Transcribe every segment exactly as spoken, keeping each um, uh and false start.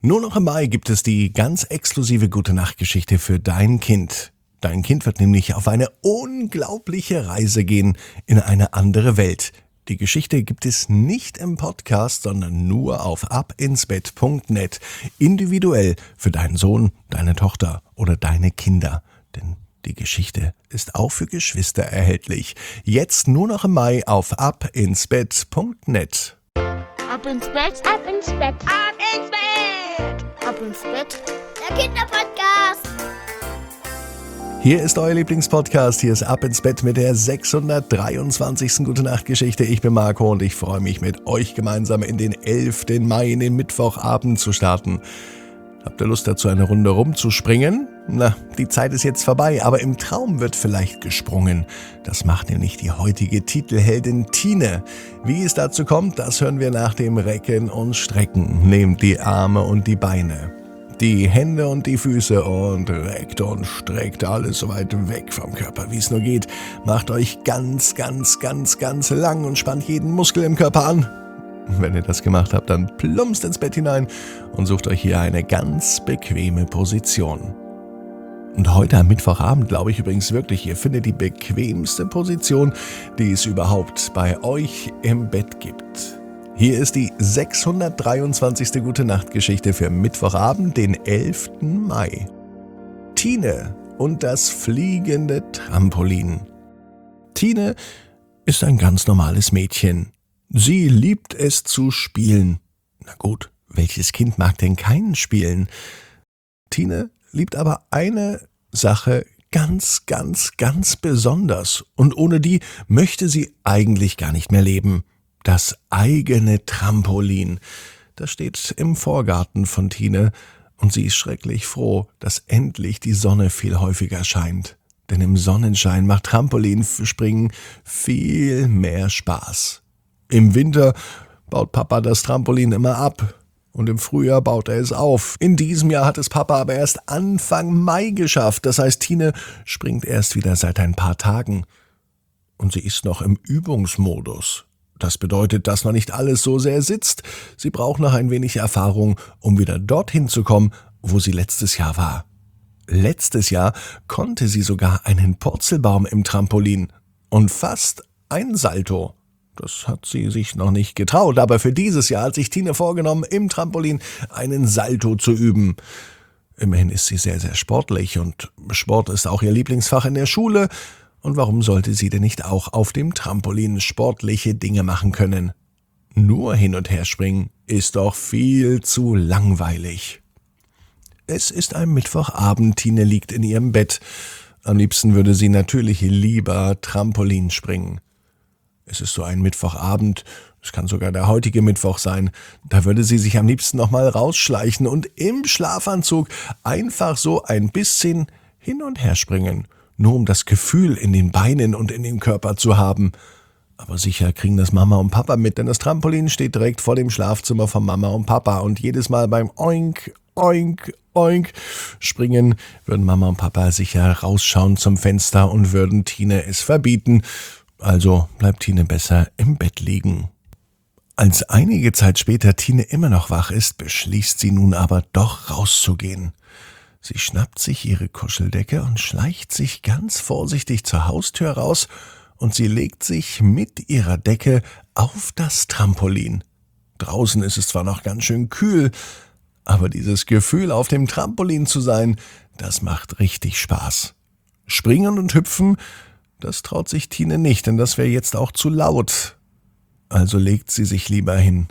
Nur noch im Mai gibt es die ganz exklusive Gute-Nacht-Geschichte für dein Kind. Dein Kind wird nämlich auf eine unglaubliche Reise gehen in eine andere Welt. Die Geschichte gibt es nicht im Podcast, sondern nur auf abinsbett punkt net. Individuell für deinen Sohn, deine Tochter oder deine Kinder. Denn die Geschichte ist auch für Geschwister erhältlich. Jetzt nur noch im Mai auf abinsbett punkt net. Ab ins Bett, ab ins Bett, ab ins Bett, ab ins Bett, der Kinderpodcast. Hier ist euer Lieblingspodcast, hier ist Ab ins Bett mit der sechshundertdreiundzwanzigsten Gute-Nacht-Geschichte. Ich bin Marco und ich freue mich, mit euch gemeinsam in den elften Mai, in den Mittwochabend zu starten. Habt ihr Lust dazu, eine Runde rumzuspringen? Na, die Zeit ist jetzt vorbei, aber im Traum wird vielleicht gesprungen. Das macht nämlich die heutige Titelheldin Tine. Wie es dazu kommt, das hören wir nach dem Recken und Strecken. Nehmt die Arme und die Beine, die Hände und die Füße und reckt und streckt alles so weit weg vom Körper, wie es nur geht. Macht euch ganz, ganz, ganz, ganz lang und spannt jeden Muskel im Körper an. Wenn ihr das gemacht habt, dann plumpst ins Bett hinein und sucht euch hier eine ganz bequeme Position. Und heute am Mittwochabend glaube ich übrigens wirklich, ihr findet die bequemste Position, die es überhaupt bei euch im Bett gibt. Hier ist die sechshundertdreiundzwanzigste Gute-Nacht-Geschichte für Mittwochabend, den elften Mai. Tine und das fliegende Trampolin. Tine ist ein ganz normales Mädchen. Sie liebt es zu spielen. Na gut, welches Kind mag denn keinen spielen? Tine liebt aber eine Sache ganz, ganz, ganz besonders. Und ohne die möchte sie eigentlich gar nicht mehr leben. Das eigene Trampolin. Das steht im Vorgarten von Tine und sie ist schrecklich froh, dass endlich die Sonne viel häufiger scheint. Denn im Sonnenschein macht Trampolinspringen viel mehr Spaß. Im Winter baut Papa das Trampolin immer ab und im Frühjahr baut er es auf. In diesem Jahr hat es Papa aber erst Anfang Mai geschafft. Das heißt, Tine springt erst wieder seit ein paar Tagen. Und sie ist noch im Übungsmodus. Das bedeutet, dass noch nicht alles so sehr sitzt. Sie braucht noch ein wenig Erfahrung, um wieder dorthin zu kommen, wo sie letztes Jahr war. Letztes Jahr konnte sie sogar einen Purzelbaum im Trampolin und fast ein Salto. Das hat sie sich noch nicht getraut, aber für dieses Jahr hat sich Tine vorgenommen, im Trampolin einen Salto zu üben. Immerhin ist sie sehr, sehr sportlich und Sport ist auch ihr Lieblingsfach in der Schule. Und warum sollte sie denn nicht auch auf dem Trampolin sportliche Dinge machen können? Nur hin und her springen ist doch viel zu langweilig. Es ist ein Mittwochabend, Tine liegt in ihrem Bett. Am liebsten würde sie natürlich lieber Trampolin springen. Es ist so ein Mittwochabend, es kann sogar der heutige Mittwoch sein, da würde sie sich am liebsten nochmal rausschleichen und im Schlafanzug einfach so ein bisschen hin und her springen, nur um das Gefühl in den Beinen und in dem Körper zu haben. Aber sicher kriegen das Mama und Papa mit, denn das Trampolin steht direkt vor dem Schlafzimmer von Mama und Papa und jedes Mal beim Oink, Oink, Oink springen würden Mama und Papa sicher rausschauen zum Fenster und würden Tine es verbieten. Also bleibt Tine besser im Bett liegen. Als einige Zeit später Tine immer noch wach ist, beschließt sie nun aber doch rauszugehen. Sie schnappt sich ihre Kuscheldecke und schleicht sich ganz vorsichtig zur Haustür raus und sie legt sich mit ihrer Decke auf das Trampolin. Draußen ist es zwar noch ganz schön kühl, aber dieses Gefühl, auf dem Trampolin zu sein, das macht richtig Spaß. Springen und hüpfen, das traut sich Tine nicht, denn das wäre jetzt auch zu laut. Also legt sie sich lieber hin.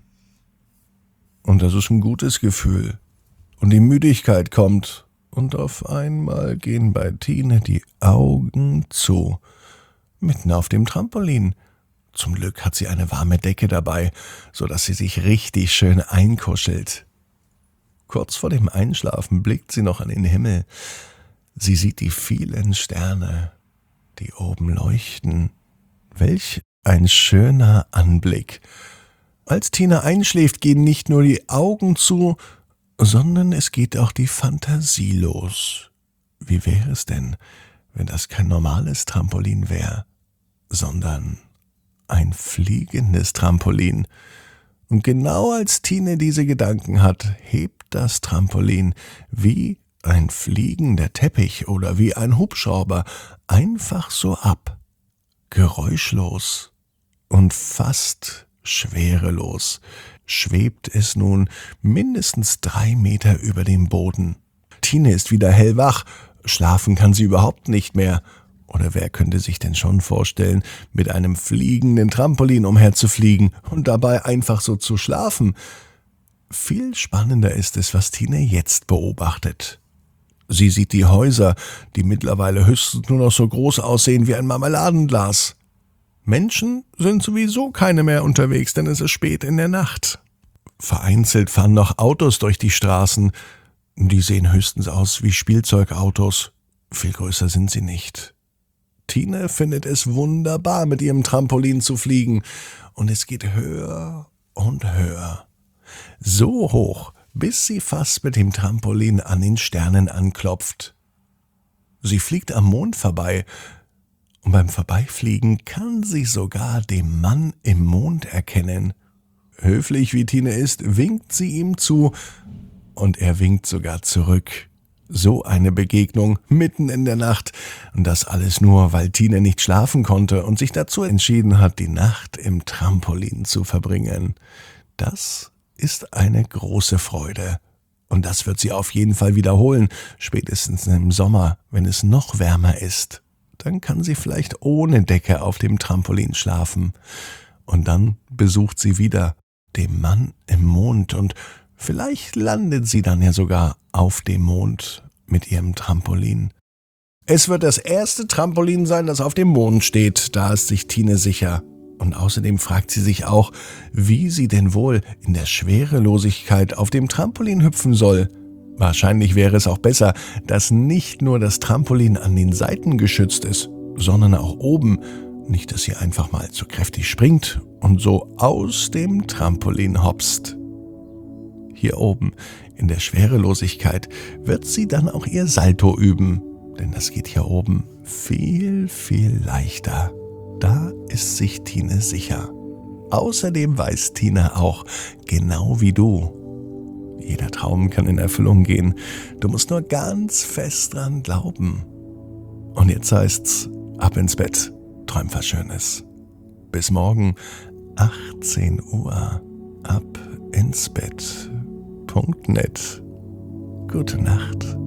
Und das ist ein gutes Gefühl. Und die Müdigkeit kommt. Und auf einmal gehen bei Tine die Augen zu. Mitten auf dem Trampolin. Zum Glück hat sie eine warme Decke dabei, sodass sie sich richtig schön einkuschelt. Kurz vor dem Einschlafen blickt sie noch an den Himmel. Sie sieht die vielen Sterne, die oben leuchten. Welch ein schöner Anblick. Als Tine einschläft, gehen nicht nur die Augen zu, sondern es geht auch die Fantasie los. Wie wäre es denn, wenn das kein normales Trampolin wäre, sondern ein fliegendes Trampolin? Und genau als Tine diese Gedanken hat, hebt das Trampolin wie ein fliegender Teppich oder wie ein Hubschrauber einfach so ab. Geräuschlos und fast schwerelos schwebt es nun mindestens drei Meter über dem Boden. Tine ist wieder hellwach, schlafen kann sie überhaupt nicht mehr. Oder wer könnte sich denn schon vorstellen, mit einem fliegenden Trampolin umherzufliegen und dabei einfach so zu schlafen? Viel spannender ist es, was Tine jetzt beobachtet. Sie sieht die Häuser, die mittlerweile höchstens nur noch so groß aussehen wie ein Marmeladenglas. Menschen sind sowieso keine mehr unterwegs, denn es ist spät in der Nacht. Vereinzelt fahren noch Autos durch die Straßen. Die sehen höchstens aus wie Spielzeugautos. Viel größer sind sie nicht. Tine findet es wunderbar, mit ihrem Trampolin zu fliegen. Und es geht höher und höher. So hoch, bis sie fast mit dem Trampolin an den Sternen anklopft. Sie fliegt am Mond vorbei. Und beim Vorbeifliegen kann sie sogar den Mann im Mond erkennen. Höflich wie Tine ist, winkt sie ihm zu und er winkt sogar zurück. So eine Begegnung mitten in der Nacht. Und das alles nur, weil Tine nicht schlafen konnte und sich dazu entschieden hat, die Nacht im Trampolin zu verbringen. Das ist eine große Freude. Und das wird sie auf jeden Fall wiederholen, spätestens im Sommer, wenn es noch wärmer ist. Dann kann sie vielleicht ohne Decke auf dem Trampolin schlafen. Und dann besucht sie wieder den Mann im Mond und vielleicht landet sie dann ja sogar auf dem Mond mit ihrem Trampolin. Es wird das erste Trampolin sein, das auf dem Mond steht, da ist sich Tine sicher. Und außerdem fragt sie sich auch, wie sie denn wohl in der Schwerelosigkeit auf dem Trampolin hüpfen soll. Wahrscheinlich wäre es auch besser, dass nicht nur das Trampolin an den Seiten geschützt ist, sondern auch oben. Nicht, dass sie einfach mal zu kräftig springt und so aus dem Trampolin hopst. Hier oben in der Schwerelosigkeit wird sie dann auch ihr Salto üben, denn das geht hier oben viel, viel leichter. Da ist sich Tine sicher. Außerdem weiß Tine auch, genau wie du, jeder Traum kann in Erfüllung gehen. Du musst nur ganz fest dran glauben. Und jetzt heißt's, ab ins Bett, träum was Schönes. Bis morgen, achtzehn Uhr, ab ins Bett. Punkt net. Gute Nacht.